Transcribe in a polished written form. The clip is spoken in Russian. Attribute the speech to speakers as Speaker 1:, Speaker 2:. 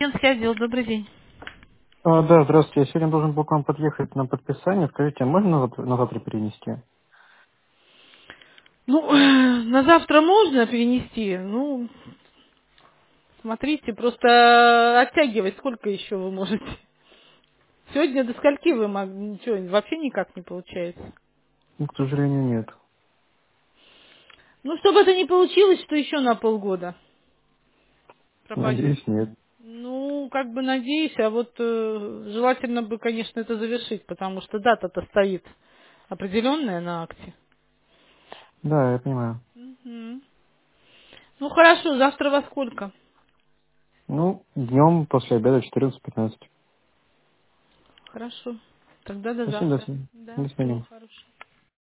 Speaker 1: Медицинский отдел, добрый день.
Speaker 2: Да, здравствуйте. Я сегодня должен был к вам подъехать на подписание. Скажите, а можно на завтра перенести?
Speaker 1: Ну, на завтра можно перенести. Ну, смотрите, просто оттягивать сколько еще вы можете. Сегодня до скольки вы могли? Ничего, вообще никак не получается.
Speaker 2: Ну, к сожалению, нет.
Speaker 1: Ну, чтобы это не получилось, что еще на полгода пропадет.
Speaker 2: Надеюсь, нет.
Speaker 1: Ну, как бы надеюсь, а вот желательно бы, конечно, это завершить, потому что дата-то стоит определенная на акте.
Speaker 2: Да, я понимаю.
Speaker 1: Мгм. Ну, хорошо, завтра во сколько?
Speaker 2: Ну, днем после обеда 14:15.
Speaker 1: Хорошо. Тогда до
Speaker 2: Спасибо, до
Speaker 1: завтра.
Speaker 2: свидания.
Speaker 1: Да,
Speaker 2: До
Speaker 1: всего
Speaker 2: свидания.
Speaker 1: хорошего.